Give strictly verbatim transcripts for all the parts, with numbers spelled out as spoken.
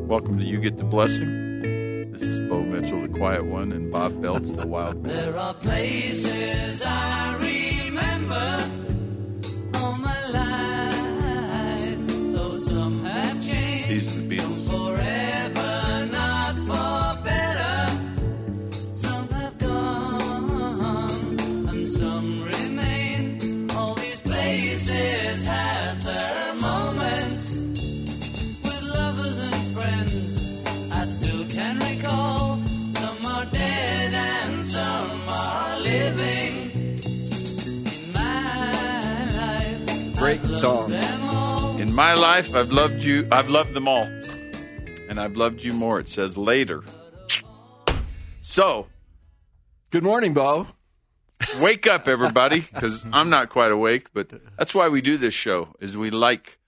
Welcome to You Get the Blessing. This is Bo Mitchell, the quiet one, and Bob Beltz, the wild man. There are places I remember all my life, though some have changed. These are the Beatles. Forever, not for better. Some have gone, and some remain. All these places have their moments. With lovers and friends, I still can recall. Some are dead and some are living. In my life, Great I've loved song. them all. In my life, I've loved you. I've loved them all. And I've loved you more. It says later. So, Good morning, Bo. wake up, everybody, because I'm not quite awake, but that's why we do this show, is we like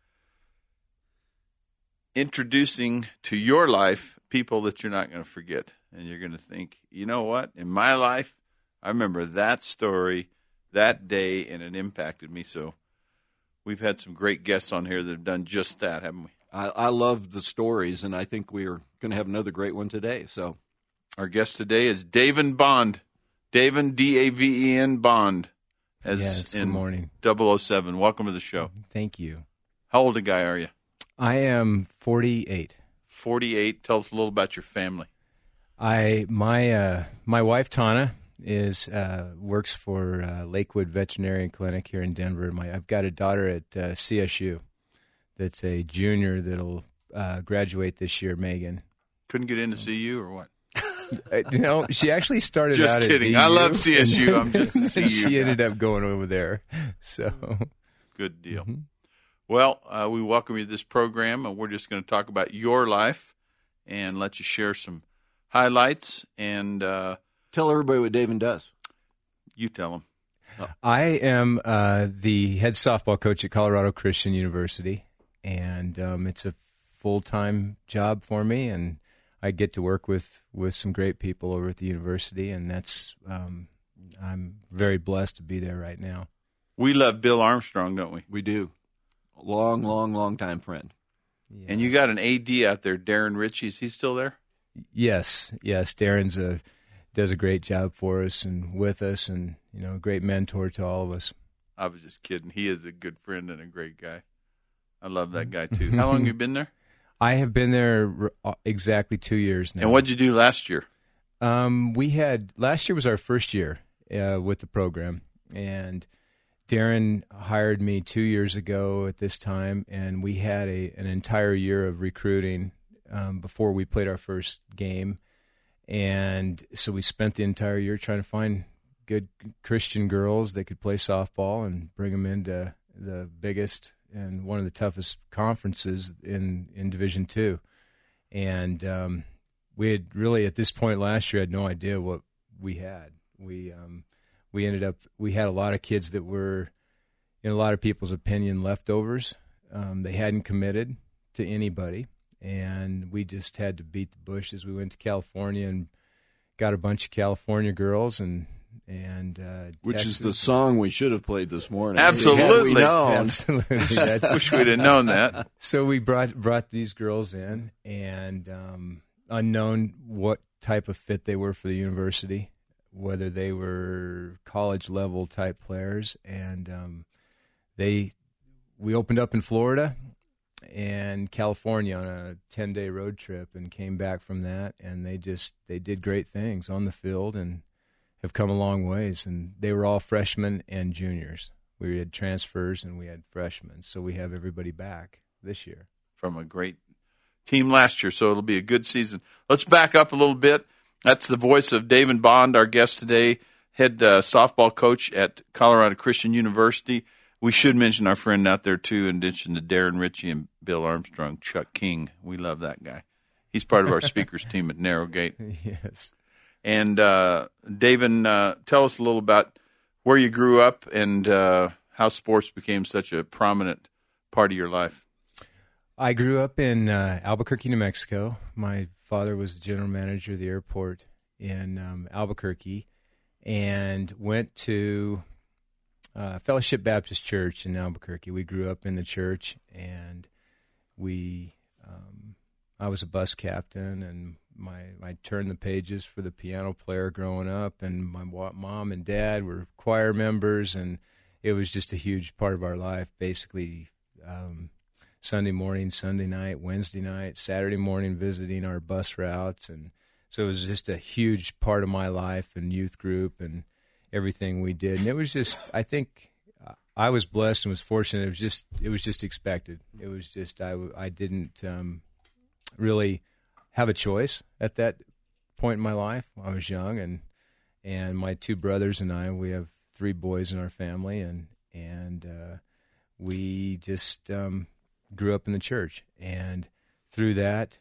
introducing to your life people that you're not going to forget. And you're going to think, you know what? In my life, I remember that story, that day, and it impacted me. So we've had some great guests on here that have done just that, haven't we? I, I love the stories, and I think we are going to have another great one today. So, Our guest today is Daven Bond. Daven, D A V E N, Bond. As Yes, good in morning. double oh seven. Welcome to the show. Thank you. How old a guy are you? I am forty-eight. forty-eight. Tell us a little about your family. I my uh, my wife Tana is uh, works for uh, Lakewood Veterinarian Clinic here in Denver. My I've got a daughter at uh, C S U that's a junior that'll uh, graduate this year, Megan. Couldn't get in to see you or what? Uh, you know, she actually started Just out kidding. at I D U, love C S U. I'm just a C U she guy. ended up going over there. So Good deal. Mhm. Well, uh, we welcome you to this program, and we're just going to talk about your life and let you share some highlights, and uh, tell everybody what Daven does. you tell them. I am uh, the head softball coach at Colorado Christian University, and um, it's a full-time job for me, and I get to work with, with some great people over at the university, and that's um, I'm very blessed to be there right now. We love Bill Armstrong, don't we? We do. Long, long, long time friend. Yeah. And you got an A D out there, Darren Ritchie. Is he still there? Yes, yes, Darren's a does a great job for us and with us, and you know, a great mentor to all of us. I was just kidding. He is a good friend and a great guy. I love that guy, too. How long have you been there? I have been there r- exactly two years now. And what'd you do last year? Um, we had last year was our first year uh, with the program, and Darren hired me two years ago at this time, and we had a an entire year of recruiting um, before we played our first game, and so we spent the entire year trying to find good Christian girls that could play softball and bring them into the biggest and one of the toughest conferences in in Division Two, and um, we had really at this point last year had no idea what we had. We um, we ended up we had a lot of kids that were, in a lot of people's opinion, leftovers. Um, they hadn't committed to anybody, and we just had to beat the bushes. We went to California and got a bunch of California girls, and and uh, Which Texas. is the song we should have played this morning. Absolutely. Had we known. Absolutely. That's, Wish we'd have known that. so we brought brought these girls in, and um, unknown what type of fit they were for the university, whether they were college level type players, and um, they we opened up in Florida and California on a ten day road trip, and came back from that, and they just they did great things on the field and have come a long ways, and they were all freshmen and juniors. We had transfers and we had freshmen, so we have everybody back this year. From a great team last year, so it'll be a good season. Let's back up a little bit. That's the voice of Daven Bond, our guest today, head uh, softball coach at Colorado Christian University. We should mention our friend out there, too, in addition to Darren Ritchie and Bill Armstrong, Chuck King. We love that guy. He's part of our speakers team at Narrowgate. Yes. And uh, Daven, uh, tell us a little about where you grew up and uh, how sports became such a prominent part of your life. I grew up in uh, Albuquerque, New Mexico. My father was the general manager of the airport in um, Albuquerque, and went to uh, Fellowship Baptist Church in Albuquerque. We grew up in the church, and we um, I was a bus captain, and my I turned the pages for the piano player growing up, and my wa- mom and dad were choir members, and it was just a huge part of our life. Basically, um, Sunday morning, Sunday night, Wednesday night, Saturday morning, visiting our bus routes, and so it was just a huge part of my life and youth group and everything we did. And it was just, I think, I was blessed and was fortunate. It was just, it was just expected. It was just, I, I didn't um, really have a choice at that point in my life. I was young, and and my two brothers and I, we have three boys in our family, and and uh, we just um, grew up in the church, and through that,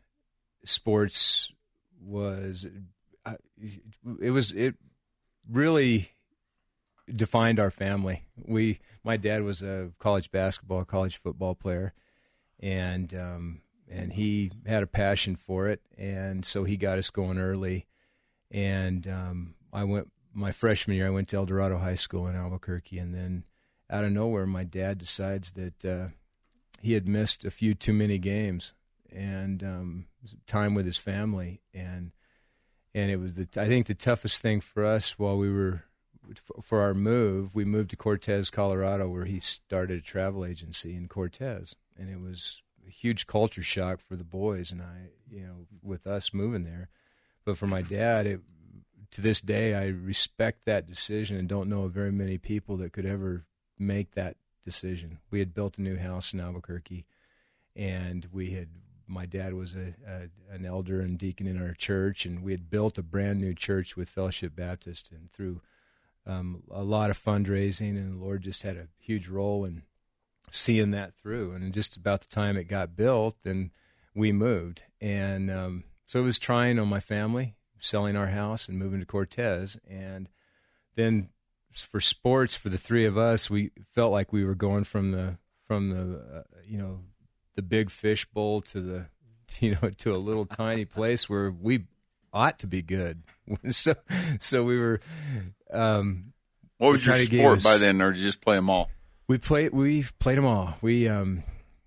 sports was, uh, it was it really defined our family. We, my dad was a college basketball, college football player, and um, and he had a passion for it, and so he got us going early. And um, I went my freshman year. I went to El Dorado High School in Albuquerque, and then out of nowhere, my dad decides that uh, he had missed a few too many games and um, time with his family, and and it was the I think the toughest thing for us while we were for our move. We moved to Cortez, Colorado, where he started a travel agency in Cortez, and it was a huge culture shock for the boys and I, you know, with us moving there. But for my dad, it, to this day, I respect that decision and don't know of very many people that could ever make that decision. We had built a new house in Albuquerque, and we had, my dad was a, a an elder and deacon in our church, and we had built a brand new church with Fellowship Baptist, and through um, a lot of fundraising, and the Lord just had a huge role in seeing that through. And just about the time it got built, then we moved. And um, so it was trying on my family, selling our house and moving to Cortez. And then for sports, for the three of us, we felt like we were going from the from the uh, you know the big fish bowl to the you know to a little tiny place where we ought to be good. so so we were. Um, what was your kinda gave sport us- by then, or did you just play them all? We played. We played them all. We um,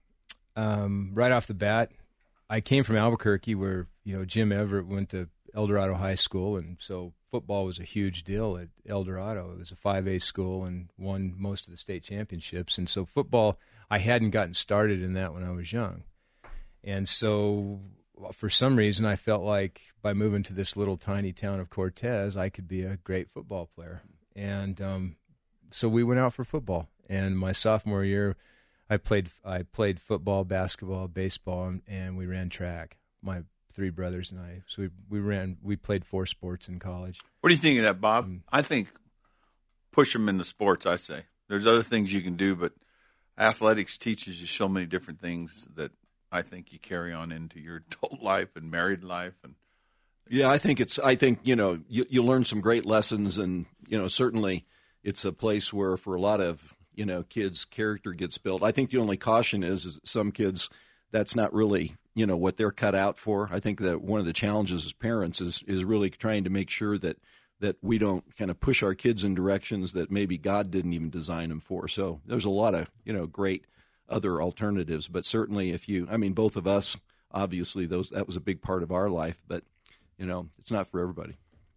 um, right off the bat, I came from Albuquerque, where you know Jim Everett went to El Dorado High School, and so football was a huge deal at El Dorado. It was a five A school and won most of the state championships. And so football, I hadn't gotten started in that when I was young, and so for some reason, I felt like by moving to this little tiny town of Cortez, I could be a great football player. And um, so we went out for football. And my sophomore year, I played I played football, basketball, baseball, and, and we ran track. My three brothers and I. So we we ran we played four sports in college. What do you think of that, Bob? Mm. I think push them into sports, I say. There's other things you can do, but athletics teaches you so many different things that I think you carry on into your adult life and married life. And Yeah, I think it's. I think you know you you learn some great lessons, and you know certainly it's a place where for a lot of you know kids character gets built. I think the only caution is, is some kids that's not really you know what they're cut out for. I think that one of the challenges as parents is is really trying to make sure that that we don't kind of push our kids in directions that maybe God didn't even design them for. So there's a lot of you know great other alternatives, but certainly if you, I mean, both of us obviously those that was a big part of our life, but you know it's not for everybody.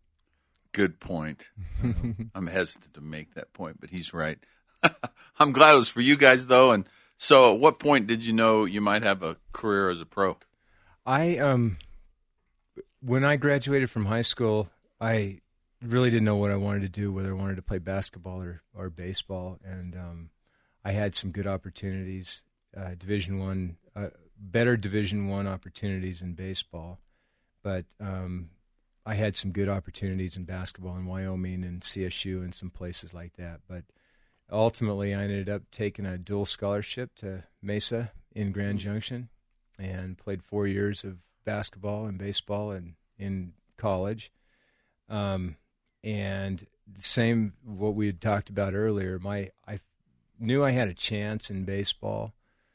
good point. I'm hesitant to make that point, but he's right. I'm glad it was for you guys, though. And so at what point did you know you might have a career as a pro? I um, when I graduated from high school, I really didn't know what I wanted to do, whether I wanted to play basketball or, or baseball, and um, I had some good opportunities, uh, Division One, uh, better Division One opportunities in baseball, but um, I had some good opportunities in basketball in Wyoming and C S U and some places like that. But ultimately, I ended up taking a dual scholarship to Mesa in Grand Junction and played four years of basketball and baseball and in college. Um, and same what we had talked about earlier, my I knew I had a chance in baseball,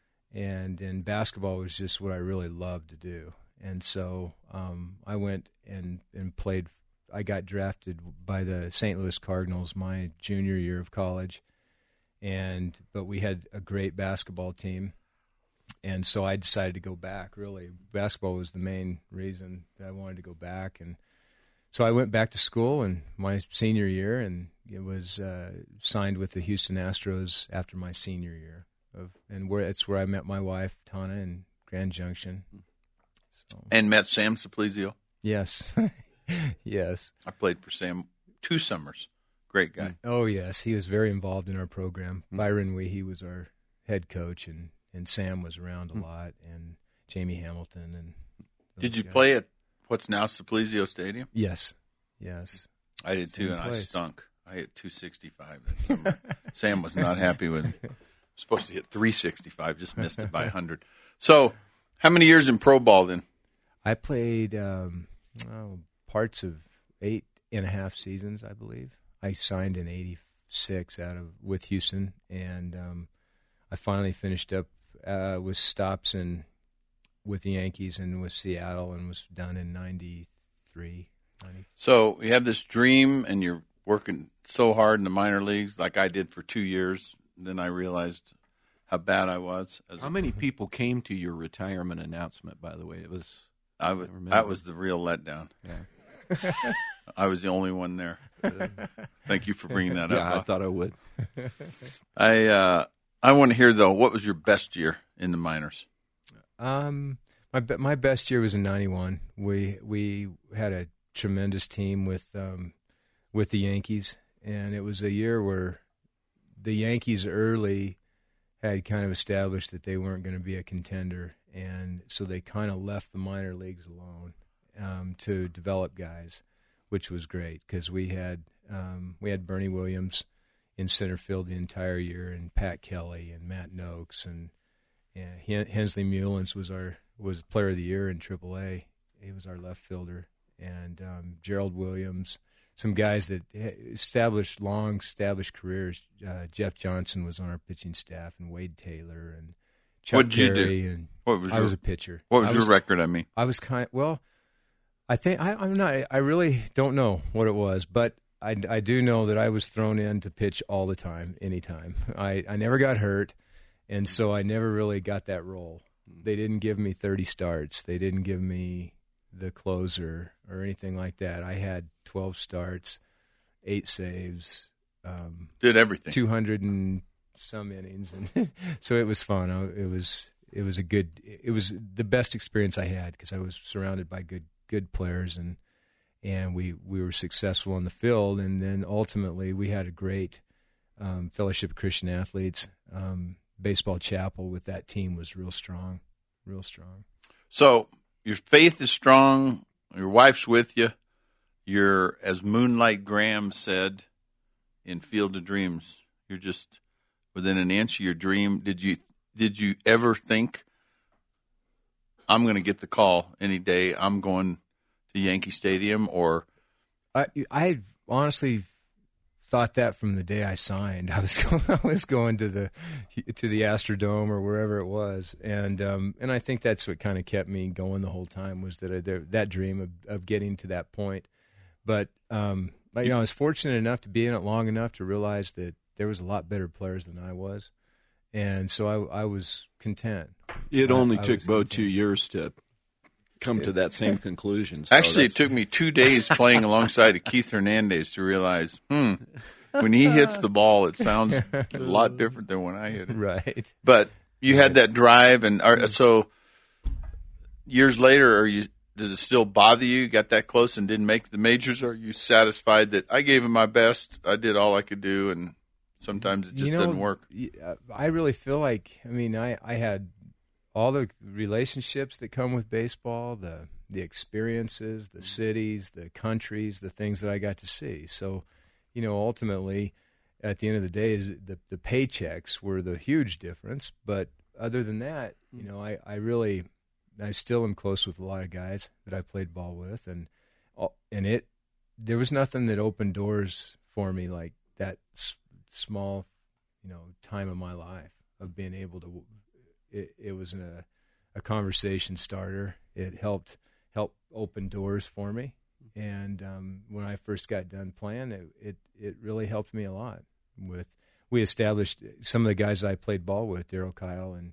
and in basketball was just what I really loved to do. And so um, I went and, and played. I got drafted by the Saint Louis Cardinals my junior year of college, and but we had a great basketball team. and so I decided to go back. Really, basketball was the main reason that I wanted to go back, and so I went back to school in my senior year, and it was uh, signed with the Houston Astros after my senior year. Of and where it's where I met my wife Tana in Grand Junction. So. And met Sam Simplizio. Yes, yes. I played for Sam two summers. Great guy. Oh yes, he was very involved in our program. Byron Weehee was our head coach, and, and Sam was around a lot, and Jamie Hamilton. And did you guys. play at what's now Simplizio Stadium? Yes, yes. I did too, Same and I place. stunk. I hit two sixty-five that summer. Sam was not happy with me. Supposed to hit three sixty-five, just missed it by one hundred. So, how many years in pro ball then? I played um, oh, parts of eight and a half seasons, I believe. I signed in eighty-six out of with Houston, and um, I finally finished up uh, with stops in with the Yankees and with Seattle, and was done in ninety-three. ninety. So, you have this dream, and you're working so hard in the minor leagues, like I did for two years. Then I realized how bad I was. As How a, many people came to your retirement announcement, by the way? It was I was, remember. that was the real letdown. Yeah. I was the only one there. Thank you for bringing that yeah, up. I thought I would. I uh, I want to hear though. What was your best year in the minors? Um, my be- my best year was in ninety-one. We we had a tremendous team with um, with the Yankees, and it was a year where the Yankees early had kind of established that they weren't going to be a contender, and so they kind of left the minor leagues alone um, to develop guys, which was great because we had um, we had Bernie Williams in center field the entire year, and Pat Kelly and Matt Noakes, and yeah, Hen- Hensley Mullins was our was Player of the Year in triple A. He was our left fielder, and um, Gerald Williams. Some guys that established long established careers. Uh, Jeff Johnson was on our pitching staff, and Wade Taylor and Chuck What did you Berry, do? And What was I your, was a pitcher. What was I your record? I mean, I was kind. Well, I think I, I'm not. I really don't know what it was, but I, I do know that I was thrown in to pitch all the time, anytime. I, I never got hurt, and so I never really got that role. They didn't give me thirty starts. They didn't give me the closer or anything like that. I had twelve starts, eight saves, um, did everything. two hundred and some innings, and so it was fun. I, it was it was a good. It was the best experience I had because I was surrounded by good good players, and and we we were successful in the field, and then ultimately we had a great um, Fellowship of Christian Athletes. Um, baseball chapel with that team was real strong, real strong. So your faith is strong. Your wife's with you. You're, as Moonlight Graham said in Field of Dreams, you're just within an inch of your dream. Did you did you ever think, I'm going to get the call any day, I'm going to Yankee Stadium? Or I I honestly thought that from the day I signed. I was going, I was going to the to the Astrodome or wherever it was, and um, and I think that's what kind of kept me going the whole time was that I, that dream of, of getting to that point. But um, you know, I was fortunate enough to be in it long enough to realize that there was a lot better players than I was, and so I, I was content. It I- only I took was Bo content. two years to come to that same conclusion. So actually, it that's- took me two days playing alongside of Keith Hernandez to realize, hmm, when he hits the ball, it sounds a lot different than when I hit it. Right. But you had that drive, and are, so years later, are you? Does it still bother you? You got that close and didn't make the majors? Or are you satisfied that I gave him my best? I did all I could do, and sometimes it just You know, doesn't work. y- uh, I really feel like, I mean, I, I had all the relationships that come with baseball, the the experiences, the cities, the countries, the things that I got to see. So, you know, ultimately, at the end of the day, is the the paychecks were the huge difference. But other than that, you know, I, I really, I still am close with a lot of guys that I played ball with, and all- and it, there was nothing that opened doors for me like that s- small, you know, time of my life of being able to. It, it was a, a conversation starter. It helped help open doors for me. And um, when I first got done playing, it, it it really helped me a lot. With we established some of the guys I played ball with, Darryl Kyle and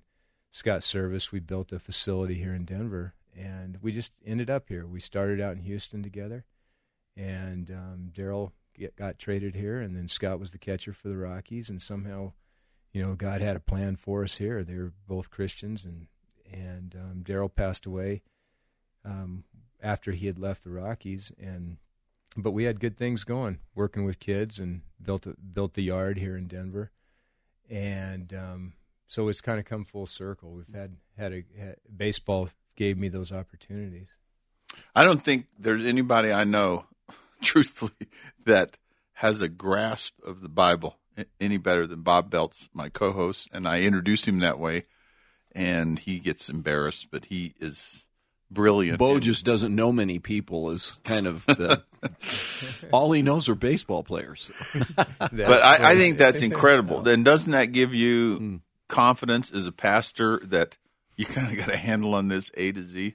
Scott Service, we built a facility here in Denver, and we just ended up here. We started out in Houston together, and um, Daryl get, got traded here, and then Scott was the catcher for the Rockies, and somehow, you know, God had a plan for us here. They were both Christians, and and um, Daryl passed away um, after he had left the Rockies, and but we had good things going, working with kids, and built a, built the yard here in Denver, and um, so it's kind of come full circle. We've had had a had, baseball gave me those opportunities. I don't think there's anybody I know, truthfully, that has a grasp of the Bible any better than Bob Belts, my co-host, and I introduced him that way, and he gets embarrassed, but he is brilliant. Bo and, just doesn't know many people is kind of the, all he knows are baseball players. But I, I think that's incredible. Then doesn't that give you hmm. confidence as a pastor that you kind of got a handle on this A to Z?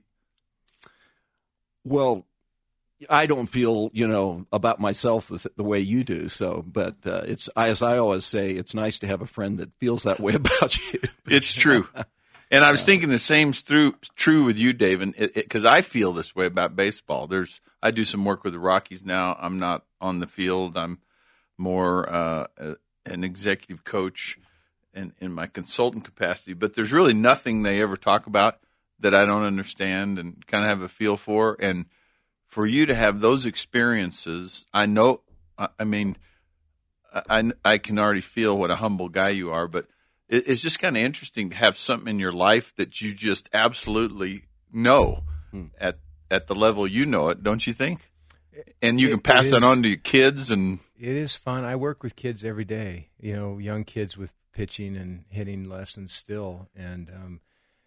Well, I don't feel, you know, about myself the, the way you do. So, but uh, it's as I always say, it's nice to have a friend that feels that way about you. It's true, and I was thinking the same's through, true with you, David, because I feel this way about baseball. There's, I do some work with the Rockies now. I'm not on the field. I'm more uh, a, an executive coach in, in my consultant capacity. But there's really nothing they ever talk about that I don't understand and kind of have a feel for, and for you to have those experiences, I know, I mean, I, I can already feel what a humble guy you are, but it, it's just kind of interesting to have something in your life that you just absolutely know hmm. at at the level you know it, don't you think? And you it, can pass is, that on to your kids. And it is fun. I work with kids every day, you know, young kids with pitching and hitting lessons still, and um,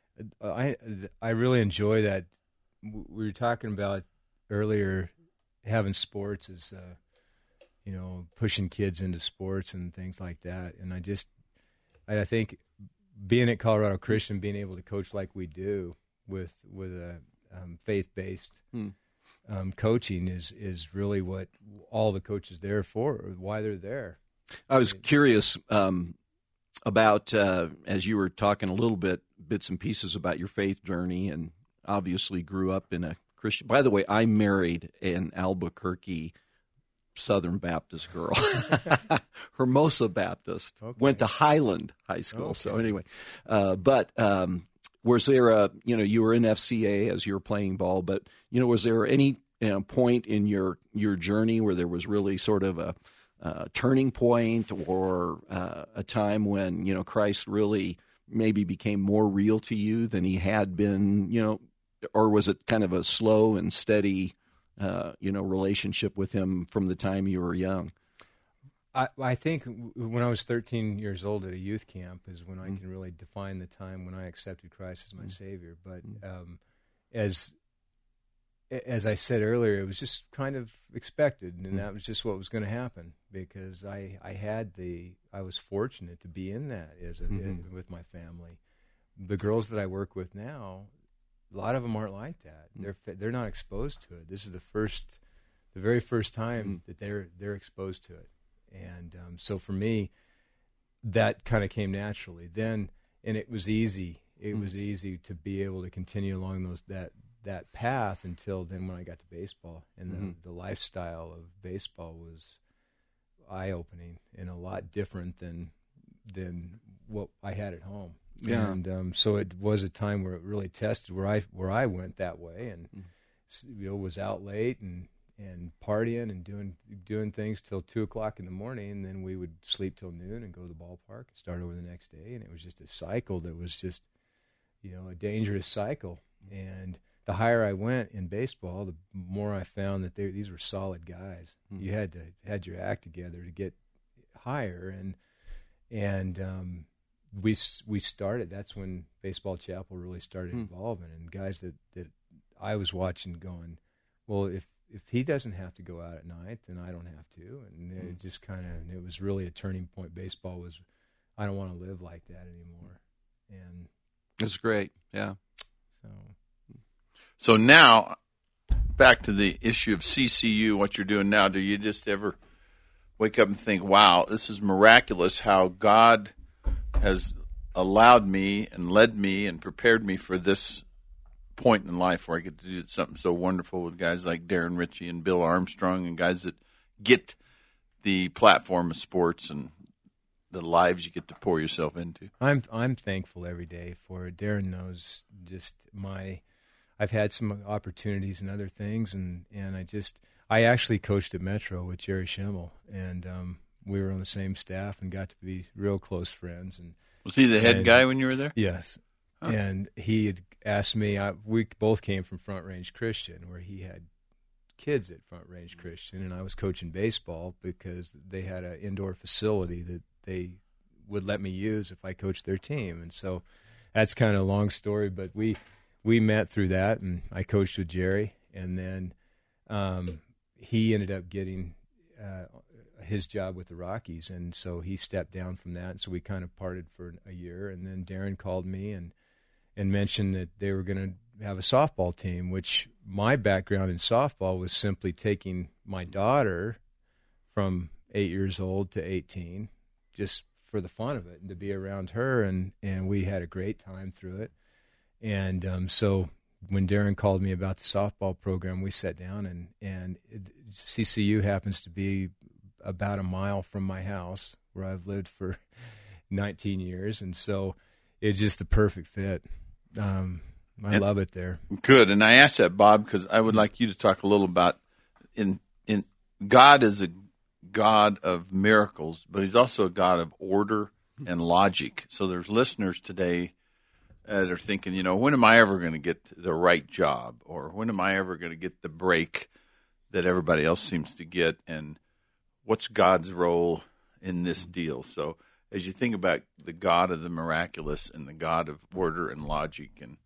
I, I really enjoy that. We were talking about earlier, having sports is, uh, you know, pushing kids into sports and things like that. And I just, I think being at Colorado Christian, being able to coach like we do with with a um, faith-based hmm. um, coaching is is really what all the coaches there for, or why they're there. I was curious um, about, uh, as you were talking a little bit, bits and pieces about your faith journey, and obviously grew up in a Christian. By the way, I married an Albuquerque Southern Baptist girl, Hermosa Baptist. Okay. Went to Highland High School. Okay. So anyway, uh, but um, was there a, you know, you were in F C A as you were playing ball, but you know, was there any you know, point in your your journey where there was really sort of a uh, turning point, or uh, a time when you know Christ really maybe became more real to you than he had been, you know? Or was it kind of a slow and steady, uh, you know, relationship with him from the time you were young? I, I think when I was thirteen years old at a youth camp is when I can really define the time when I accepted Christ as my mm-hmm. Savior. But um, as as I said earlier, it was just kind of expected, and mm-hmm. that was just what was going to happen, because I, I had the I was fortunate to be in that as a, mm-hmm. with my family. The girls that I work with now, a lot of them aren't like that. Mm. They're they're not exposed to it. This is the first, the very first time mm. that they're they're exposed to it, and um, so for me, that kind of came naturally. Then, and it was easy. It mm. was easy to be able to continue along those that that path until then when I got to baseball, and mm-hmm. the, the lifestyle of baseball was eye opening and a lot different than than what I had at home. Yeah. And um, so it was a time where it really tested where I where I went that way, and mm-hmm. you know, was out late and, and partying and doing doing things till two o'clock in the morning, and then we would sleep till noon and go to the ballpark and start over the next day, and it was just a cycle that was just, you know, a dangerous cycle. And the higher I went in baseball, the more I found that they, these were solid guys. Mm-hmm. You had to had your act together to get higher, and and um, we we started. That's when Baseball Chapel really started mm-hmm. evolving, and guys that, that I was watching going, well, if if he doesn't have to go out at night, then I don't have to, and mm-hmm. it just kind of it was really a turning point. Baseball was, I don't want to live like that anymore, and it's great, yeah. So. So now, back to the issue of C C U, what you're doing now. Do you just ever wake up and think, wow, this is miraculous how God has allowed me and led me and prepared me for this point in life where I get to do something so wonderful with guys like Darren Ritchie and Bill Armstrong and guys that get the platform of sports and the lives you get to pour yourself into. I'm I'm thankful every day for it. Darren knows just my. I've had some opportunities and other things, and, and I just I actually coached at Metro with Jerry Schimmel, and um, we were on the same staff and got to be real close friends. And was he the head and, guy when you were there? Yes, huh. And he had asked me. I, we both came from Front Range Christian, where he had kids at Front Range Christian, and I was coaching baseball because they had an indoor facility that they would let me use if I coached their team. And so that's kind of a long story, but we we met through that, and I coached with Jerry, and then um, he ended up getting uh, his job with the Rockies, and so he stepped down from that, and so we kind of parted for a year, and then Darren called me and and mentioned that they were going to have a softball team, which my background in softball was simply taking my daughter from eight years old to eighteen, just for the fun of it and to be around her, and, and we had a great time through it. And um, so when Darren called me about the softball program, we sat down, and, and C C U happens to be about a mile from my house where I've lived for nineteen years, and so it's just the perfect fit. Um, I and, love it there. Good, and I asked that, Bob, because I would like you to talk a little about in in God is a God of miracles, but He's also a God of order and logic. So there's listeners today that are thinking, you know, when am I ever going to get the right job, or when am I ever going to get the break that everybody else seems to get, and what's God's role in this deal? So as you think about the God of the miraculous and the God of order and logic and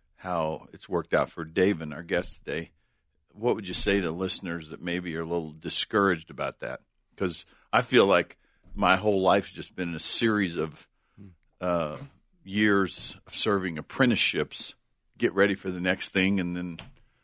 how it's worked out for David, our guest today, what would you say to listeners that maybe are a little discouraged about that? Because I feel like my whole life's just been a series of uh, years of serving apprenticeships, get ready for the next thing, and then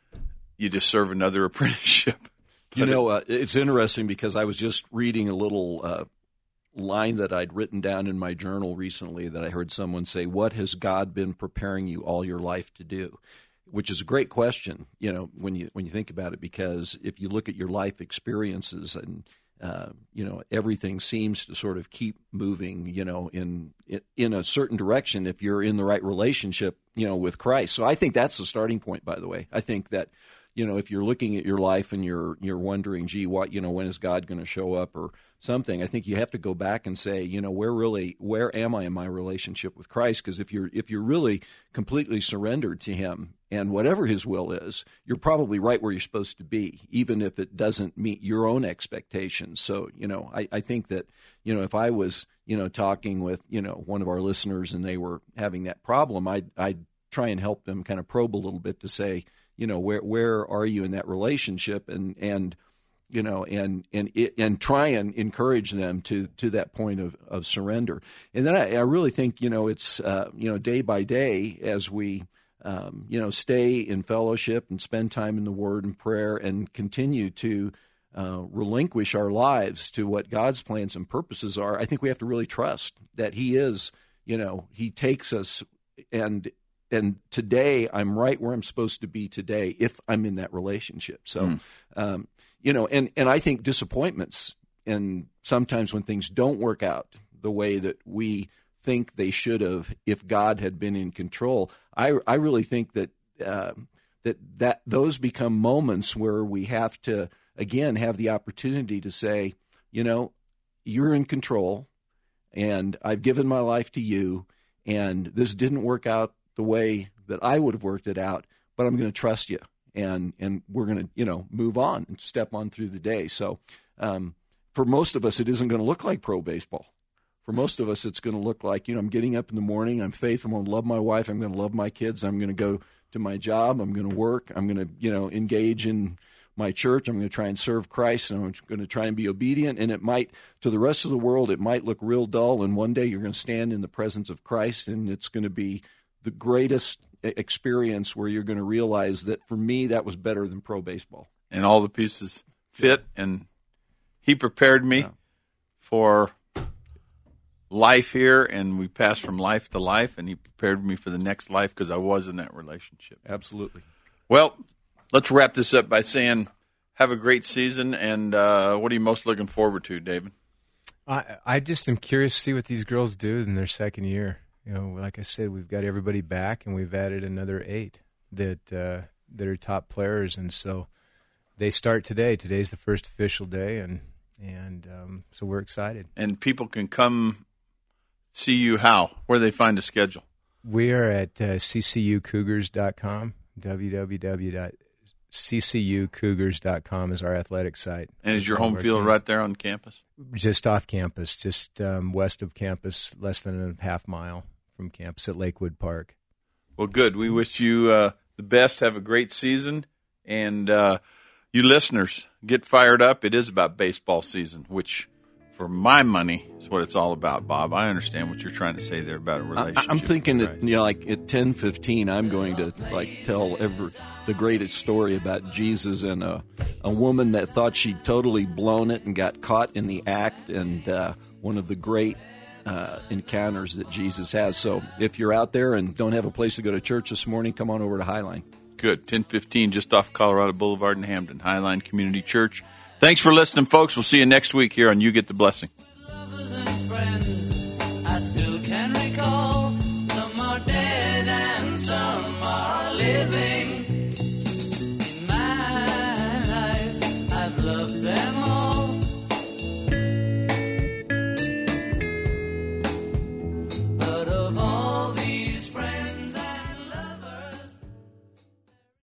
you just serve another apprenticeship. You know, uh, it's interesting because I was just reading a little uh, line that I'd written down in my journal recently that I heard someone say, "What has God been preparing you all your life to do?" Which is a great question, you know, when you when you think about it, because if you look at your life experiences and uh, you know, everything seems to sort of keep moving, you know, in in a certain direction if you're in the right relationship, you know, with Christ. So I think that's the starting point, by the way. I think that, you know, if you're looking at your life and you're you're wondering, gee, what, you know, when is God going to show up or something, I think you have to go back and say, you know, where really, where am I in my relationship with Christ? Because if you're if you're really completely surrendered to Him and whatever His will is, you're probably right where you're supposed to be, even if it doesn't meet your own expectations. So, you know, I, I think that, you know, if I was, you know, talking with, you know, one of our listeners and they were having that problem, I'd I'd try and help them kind of probe a little bit to say, you know, where where are you in that relationship, and and you know, and and and try and encourage them to to that point of, of surrender. And then I, I really think, you know, it's uh, you know, day by day as we um, you know, stay in fellowship and spend time in the Word and prayer and continue to uh, relinquish our lives to what God's plans and purposes are. I think we have to really trust that He is, you know, He takes us and. And today, I'm right where I'm supposed to be today if I'm in that relationship. So, mm. um, you know, and, and I think disappointments and sometimes when things don't work out the way that we think they should have if God had been in control, I, I really think that, uh, that that those become moments where we have to, again, have the opportunity to say, you know, you're in control and I've given my life to you and this didn't work out the way that I would have worked it out, but I'm going to trust you, and and we're going to, you know, move on and step on through the day. So um, for most of us, it isn't going to look like pro baseball. For most of us, it's going to look like, you know, I'm getting up in the morning, I'm faithful, I'm going to love my wife, I'm going to love my kids, I'm going to go to my job, I'm going to work, I'm going to, you know, engage in my church, I'm going to try and serve Christ, and I'm going to try and be obedient. And it might, to the rest of the world, it might look real dull, and one day you're going to stand in the presence of Christ, and it's going to be the greatest experience where you're going to realize that for me, that was better than pro baseball. And all the pieces fit, and He prepared me yeah. for life here, and we passed from life to life, and he prepared me for the next life because I was in that relationship. Absolutely. Well, let's wrap this up by saying have a great season, and uh, what are you most looking forward to, David? I, I just am curious to see what these girls do in their second year. You know, like I said, we've got everybody back, and we've added another eight that uh, that are top players, and so they start today. Today's the first official day, and and um, so we're excited. And people can come see you how? Where do they find the schedule? We are at uh, c c u cougars dot com. w w w dot c c u cougars dot com is our athletic site. And is your All of home our field teams. right there on campus? Just off campus, just um, west of campus, less than a half mile from campus at Lakewood Park. Well, good. We wish you uh, the best. Have a great season. And uh, you listeners, get fired up. It is about baseball season, which for my money is what it's all about, Bob. I understand what you're trying to say there about a relationship. I, I'm thinking Right. that, you know, like at ten fifteen, I'm going to like tell ever the greatest story about Jesus and a, a woman that thought she'd totally blown it and got caught in the act, and uh, one of the great uh, encounters that Jesus has. So if you're out there and don't have a place to go to church this morning, come on over to Highline. Good. ten fifteen, just off Colorado Boulevard in Hampton, Highline Community Church. Thanks for listening, folks. We'll see you next week here on You Get the Blessing.